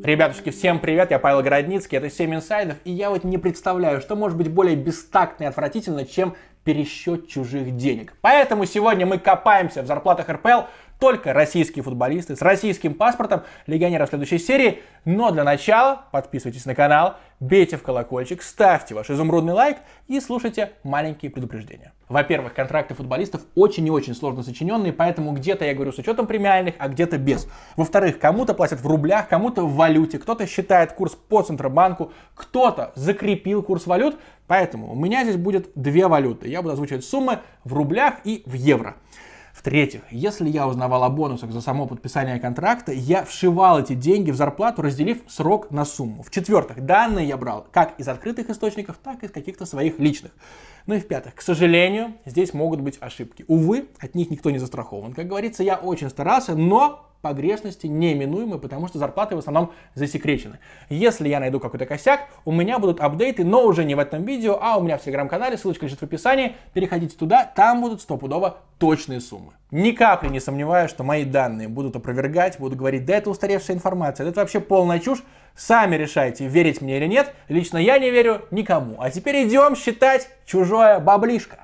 Ребятушки, всем привет, я Павел Городницкий, это 7 инсайдов, и я вот не представляю, что может быть более бестактно и отвратительно, чем пересчет чужих денег. Поэтому сегодня мы копаемся в зарплатах РПЛ, только российские футболисты с российским паспортом, легионеров следующей серии. Но для начала подписывайтесь на канал, бейте в колокольчик, ставьте ваш изумрудный лайк и слушайте маленькие предупреждения. Во-первых, контракты футболистов очень и очень сложно сочиненные, поэтому где-то я говорю с учетом премиальных, а где-то без. Во-вторых, кому-то платят в рублях, кому-то в валюте, кто-то считает курс по Центробанку, кто-то закрепил курс валют, поэтому у меня здесь будет две валюты. Я буду озвучивать суммы в рублях и в евро. В-третьих, если я узнавал о бонусах за само подписание контракта, я вшивал эти деньги в зарплату, разделив срок на сумму. В-четвертых, данные я брал как из открытых источников, так и из каких-то своих личных. Ну и в-пятых, к сожалению, здесь могут быть ошибки. Увы, от них никто не застрахован. Как говорится, я очень старался, но погрешности неименуемы, потому что зарплаты в основном засекречены. Если я найду какой-то косяк, у меня будут апдейты, но уже не в этом видео, а у меня в телеграм-канале, ссылочка лежит в описании, переходите туда, там будут стопудово точные суммы. Ни капли не сомневаюсь, что мои данные будут опровергать, будут говорить, да это устаревшая информация, да это вообще полная чушь, сами решайте, верить мне или нет, лично я не верю никому. А теперь идем считать чужое баблишко.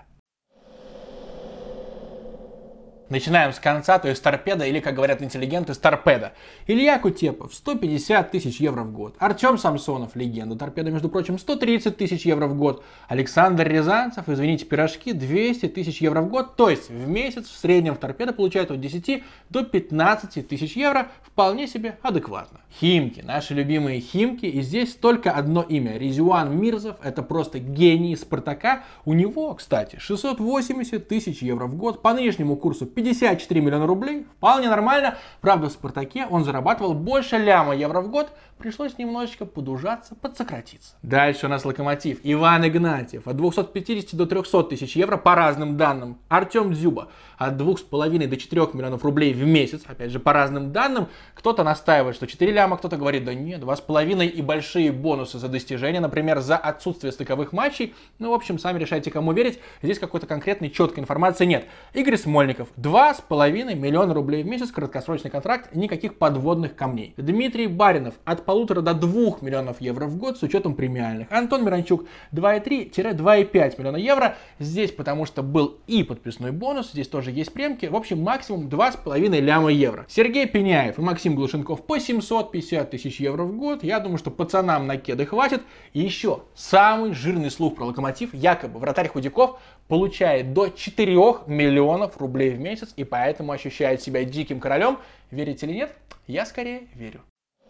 Начинаем с конца, то есть торпеда, или, как говорят интеллигенты, с торпеда. Илья Кутепов, 150 тысяч евро в год. Артем Самсонов, легенда торпеда, между прочим, 130 тысяч евро в год. Александр Рязанцев, извините, пирожки, 200 тысяч евро в год. То есть в месяц в среднем в торпеда получает от 10 до 15 тысяч евро. Вполне себе адекватно. Химки, наши любимые Химки. И здесь только одно имя. Резуан Мирзов, это просто гений Спартака. У него, кстати, 680 тысяч евро в год. По нынешнему курсу 54 миллиона рублей, вполне нормально. Правда, в Спартаке он зарабатывал больше ляма евро в год. Пришлось немножечко подужаться, подсократиться. Дальше у нас Локомотив. Иван Игнатьев. От 250 до 300 тысяч евро по разным данным. Артем Дзюба. От 2,5 до 4 миллионов рублей в месяц. Опять же, по разным данным. Кто-то настаивает, что 4 ляма, кто-то говорит, да нет, 2,5 и большие бонусы за достижения, например, за отсутствие стыковых матчей. Ну, в общем, сами решайте, кому верить. Здесь какой-то конкретной, четкой информации нет. Игорь Смольников. 2,5 миллиона рублей в месяц, краткосрочный контракт, никаких подводных камней. Дмитрий Баринов. От 1,5 до 2 миллионов евро в год с учетом премиальных. Антон Миранчук 2,3-2,5 миллиона евро. Здесь потому что был и подписной бонус, здесь тоже есть премки. В общем, максимум 2,5 ляма евро. Сергей Пеняев и Максим Глушенков по 750 тысяч евро в год. Я думаю, что пацанам на кеды хватит. И еще самый жирный слух про Локомотив. Якобы вратарь Худяков получает до 4 миллионов рублей в месяц и поэтому ощущает себя диким королем. Верите или нет? Я скорее верю.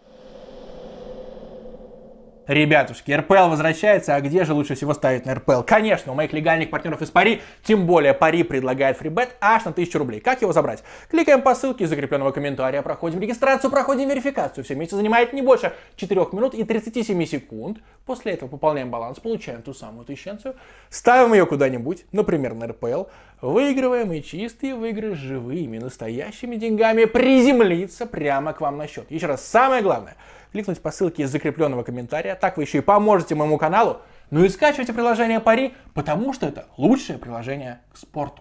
Ребятушки, РПЛ возвращается, а где же лучше всего ставить на РПЛ? Конечно, у моих легальных партнеров из Пари, тем более Пари предлагает фрибет аж на 1000 рублей. Как его забрать? Кликаем по ссылке из закрепленного комментария, проходим регистрацию, проходим верификацию. Все вместе занимает не больше 4 минут и 37 секунд. После этого пополняем баланс, получаем ту самую тысяченцию, ставим ее куда-нибудь, например, на РПЛ, выигрываем и чистый выигрыш живыми, настоящими деньгами приземлится прямо к вам на счет. Еще раз, самое главное – кликнуть по ссылке из закрепленного комментария, так вы еще и поможете моему каналу. Ну и скачивайте приложение Пари, потому что это лучшее приложение к спорту.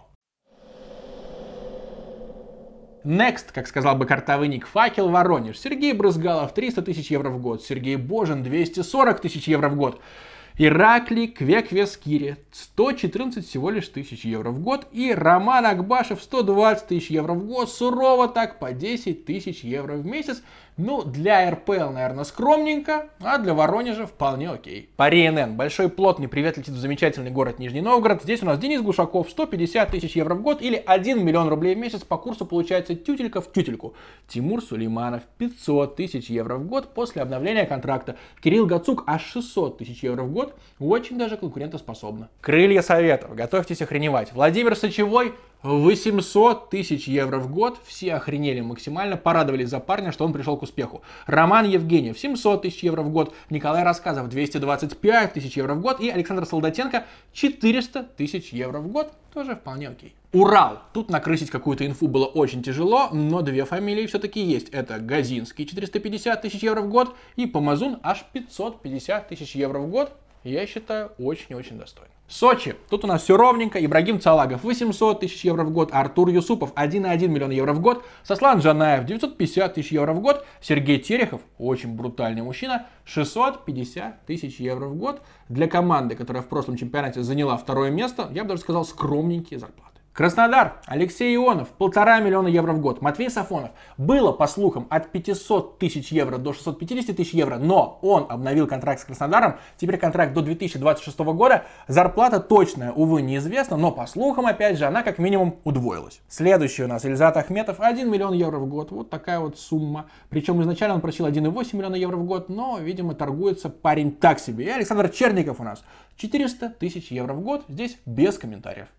Next, как сказал бы картавыник, Факел Воронеж. Сергей Брызгалов 300 тысяч евро в год. Сергей Божин 240 тысяч евро в год. Ираклий Квеквескири 114 всего лишь тысяч евро в год. И Роман Акбашев 120 тысяч евро в год. Сурово так, по 10 тысяч евро в месяц. Ну, для РПЛ, наверное, скромненько, а для Воронежа вполне окей. Пари НН. Большой плотный привет летит в замечательный город Нижний Новгород. Здесь у нас Денис Глушаков, 150 тысяч евро в год или 1 миллион рублей в месяц. По курсу получается тютелька в тютельку. Тимур Сулейманов, 500 тысяч евро в год после обновления контракта. Кирилл Гацук, аж 600 тысяч евро в год. Очень даже конкурентоспособно. Крылья Советов. Готовьтесь охреневать. Владимир Сычевой, 800 тысяч евро в год. Все охренели максимально, порадовались за парня, что он пришел к успеху. Роман Евгеньев, 700 тысяч евро в год. Николай Рассказов, 225 тысяч евро в год. И Александр Солдатенко, 400 тысяч евро в год. Тоже вполне окей. Урал. Тут накрысить какую-то инфу было очень тяжело, но две фамилии все-таки есть. Это Газинский, 450 тысяч евро в год. И Помазун, аж 550 тысяч евро в год. Я считаю, очень и очень достойно. Сочи. Тут у нас все ровненько. Ибрагим Цалагов 800 тысяч евро в год. Артур Юсупов 1,1 миллиона евро в год. Сослан Джанаев 950 тысяч евро в год. Сергей Терехов, очень брутальный мужчина, 650 тысяч евро в год. Для команды, которая в прошлом чемпионате заняла второе место, я бы даже сказал, скромненькие зарплаты. Краснодар. Алексей Ионов 1,5 миллиона евро в год. Матвей Сафонов. Было, по слухам, от 500 тысяч евро до 650 тысяч евро, но он обновил контракт с Краснодаром. Теперь контракт до 2026 года. Зарплата точная, увы, неизвестна, но по слухам, опять же, она как минимум удвоилась. Следующий у нас Ильзат Ахметов. 1 миллион евро в год. Вот такая вот сумма. Причем изначально он просил 1,8 миллиона евро в год, но, видимо, торгуется парень так себе. И Александр Черников у нас 400 тысяч евро в год. Здесь без комментариев.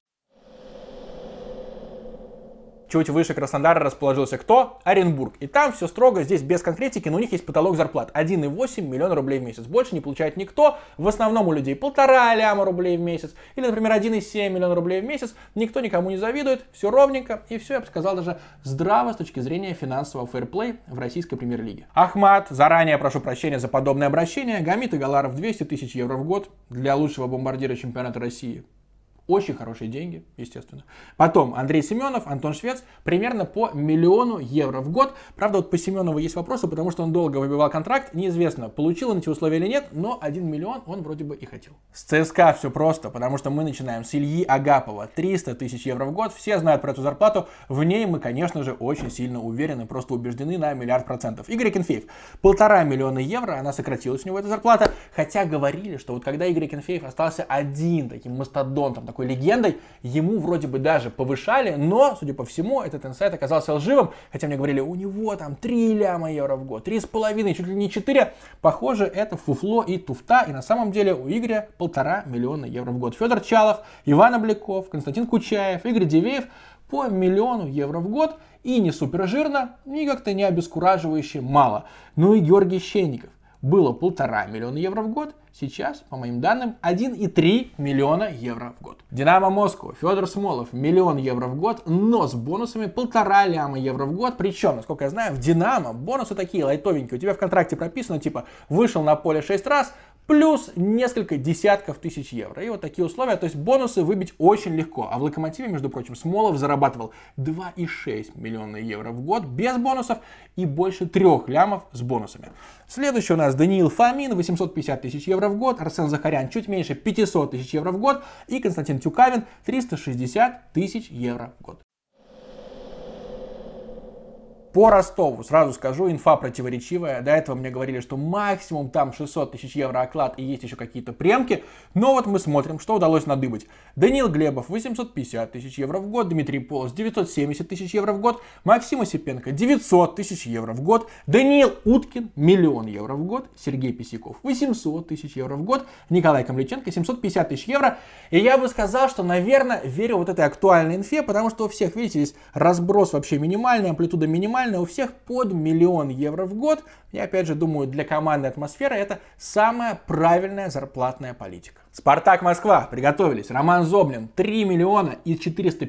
Чуть выше Краснодара расположился кто? Оренбург. И там все строго, здесь без конкретики, но у них есть потолок зарплат. 1,8 миллиона рублей в месяц. Больше не получает никто. В основном у людей 1,5 ляма рублей в месяц. Или, например, 1,7 миллиона рублей в месяц. Никто никому не завидует. Все ровненько. И все, я бы сказал, даже здраво с точки зрения финансового фэрплей в российской премьер-лиге. Ахмат. Заранее прошу прощения за подобное обращение. Гамит Игаларов 200 тысяч евро в год для лучшего бомбардира чемпионата России. Очень хорошие деньги, естественно. Потом Андрей Семенов, Антон Швец, примерно по 1 миллиону евро в год. Правда, вот по Семенову есть вопросы, потому что он долго выбивал контракт. Неизвестно, получил он эти условия или нет, но 1 миллион он вроде бы и хотел. С ЦСКА все просто, потому что мы начинаем с Ильи Агапова. 300 тысяч евро в год. Все знают про эту зарплату. В ней мы, конечно же, очень сильно уверены, просто убеждены на 1,000,000%. Игорь Акинфеев. 1,5 миллиона евро, она сократилась у него, эта зарплата. Хотя говорили, что вот когда Игорь Акинфеев остался один таким мастодонтом, такой легендой, ему вроде бы даже повышали, но, судя по всему, этот инсайт оказался лживым, хотя мне говорили, у него там 3 ляма евро в год, 3,5, чуть ли не 4. Похоже, это фуфло и туфта, и на самом деле у Игоря 1,5 миллиона евро в год. Федор Чалов, Иван Обляков, Константин Кучаев, Игорь Дивеев по 1 миллиону евро в год, и не супер жирно, и как-то не обескураживающе мало. Ну и Георгий Щенников. Было 1,5 миллиона евро в год, сейчас, по моим данным, 1,3 миллиона евро в год. Динамо Москва, Федор Смолов, 1 миллион евро в год, но с бонусами 1,5 ляма евро в год. Причем, насколько я знаю, в Динамо бонусы такие лайтовенькие. У тебя в контракте прописано, типа, вышел на поле 6 раз, плюс несколько десятков тысяч евро. И вот такие условия, то есть бонусы выбить очень легко. А в Локомотиве, между прочим, Смолов зарабатывал 2,6 миллиона евро в год без бонусов и больше 3 лямов с бонусами. Следующий у нас Даниил Фомин, 850 тысяч евро в год, Арсен Захарян чуть меньше 500 тысяч евро в год и Константин Тюкавин 360 тысяч евро в год. По Ростову, сразу скажу, инфа противоречивая. До этого мне говорили, что максимум там 600 тысяч евро оклад и есть еще какие-то премки. Но вот мы смотрим, что удалось надыбать. Даниил Глебов 850 тысяч евро в год, Дмитрий Полос 970 тысяч евро в год, Максим Осипенко 900 тысяч евро в год, Даниил Уткин 1 миллион евро в год, Сергей Писяков 800 тысяч евро в год, Николай Камличенко 750 тысяч евро. И я бы сказал, что, наверное, верю вот этой актуальной инфе, потому что у всех, видите, здесь разброс вообще минимальный, амплитуда минимальная. У всех под 1 миллион евро в год. Я опять же думаю, для командной атмосферы это самая правильная зарплатная политика. Спартак Москва, приготовились. Роман Зоблин 3 миллиона и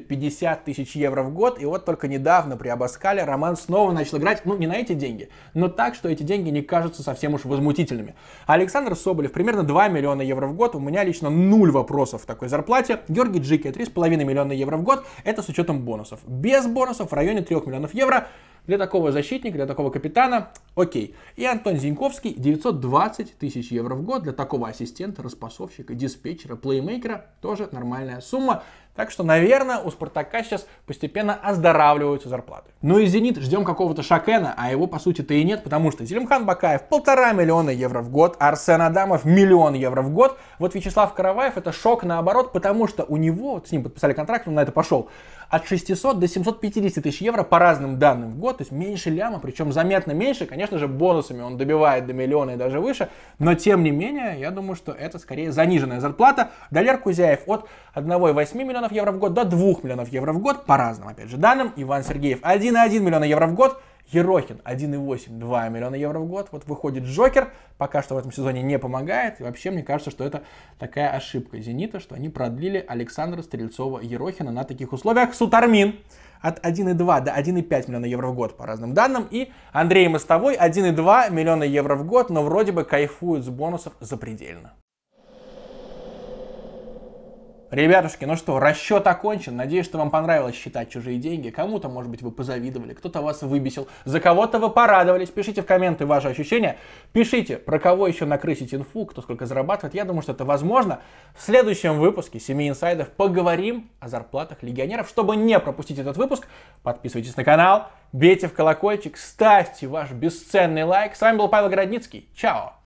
450 тысяч евро в год. И вот только недавно при Абаскале Роман снова начал играть, ну не на эти деньги, но так, что эти деньги не кажутся совсем уж возмутительными. Александр Соболев примерно 2 миллиона евро в год. У меня лично 0 вопросов в такой зарплате. Георгий Джики 3,5 миллиона евро в год. Это с учетом бонусов. Без бонусов в районе 3 миллионов евро. Для такого защитника, для такого капитана, окей. И Антон Зиньковский 920 тысяч евро в год. Для такого ассистента, распасовщика, диспетчера, плеймейкера тоже нормальная сумма. Так что, наверное, у Спартака сейчас постепенно оздоравливаются зарплаты. Ну и Зенит, ждем какого-то Шакена, а его по сути-то и нет, потому что Зелимхан Бакаев 1,5 миллиона евро в год, Арсен Адамов 1 миллион евро в год. Вот Вячеслав Караваев это шок наоборот, потому что у него, вот с ним подписали контракт, он на это пошел, от 600 до 750 тысяч евро по разным данным в год, то есть меньше ляма, причем заметно меньше, конечно же бонусами он добивает до миллиона и даже выше, но тем не менее, я думаю, что это скорее заниженная зарплата. Далер Кузяев от 1,8 миллионов евро в год до 2 миллионов евро в год, по разным, опять же, данным. Иван Сергеев 1,1 миллиона евро в год. Ерохин 1,8-2 миллиона евро в год. Вот выходит Джокер, пока что в этом сезоне не помогает. И вообще мне кажется, что это такая ошибка Зенита, что они продлили Александра Стрельцова-Ерохина на таких условиях. Сутармин от 1,2 до 1,5 миллиона евро в год по разным данным. И Андрей Мостовой 1,2 миллиона евро в год, но вроде бы кайфует с бонусов запредельно. Ребятушки, ну что, расчет окончен. Надеюсь, что вам понравилось считать чужие деньги. Кому-то, может быть, вы позавидовали, кто-то вас выбесил, за кого-то вы порадовались. Пишите в комменты ваши ощущения. Пишите, про кого еще накрысить инфу, кто сколько зарабатывает. Я думаю, что это возможно. В следующем выпуске «Семи инсайдов» поговорим о зарплатах легионеров. Чтобы не пропустить этот выпуск, подписывайтесь на канал, бейте в колокольчик, ставьте ваш бесценный лайк. С вами был Павел Городницкий. Чао!